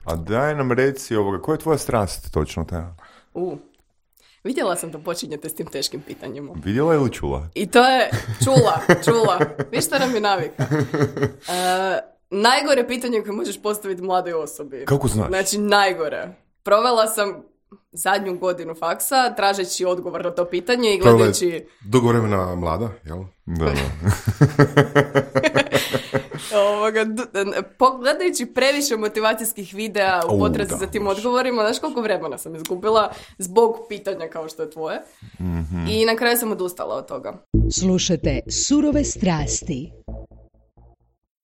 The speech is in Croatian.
A daj nam reci koja je tvoja strast točno ta? Vidjela sam da počinjete s tim teškim pitanjima. Vidjela ili čula? I to je čula. Viš šta nam je navika? Najgore pitanje koje možeš postaviti mladoj osobi. Kako znaš? Znači, najgore. Provela sam zadnju godinu faksa, tražeći odgovor na to pitanje i gledajući... Dugo vremena mlada, jel? Da. Pogledajući previše motivacijskih videa u potrazi za tim odgovorima, znaš koliko vremena sam izgubila zbog pitanja kao što je tvoje. I na kraju sam odustala od toga. Slušajte Surove strasti.